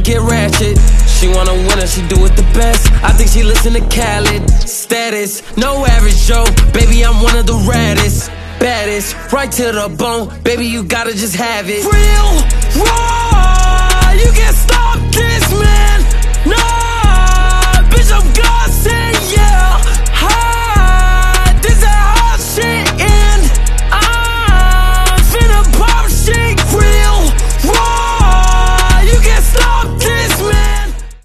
get ratchet. She wanna win and she do it the best. I think she listen to Khaled. Status, no average Joe. Baby, I'm one of the raddest, baddest, right to the bone. Baby, you gotta just have it. Real raw, you can't stop this, man.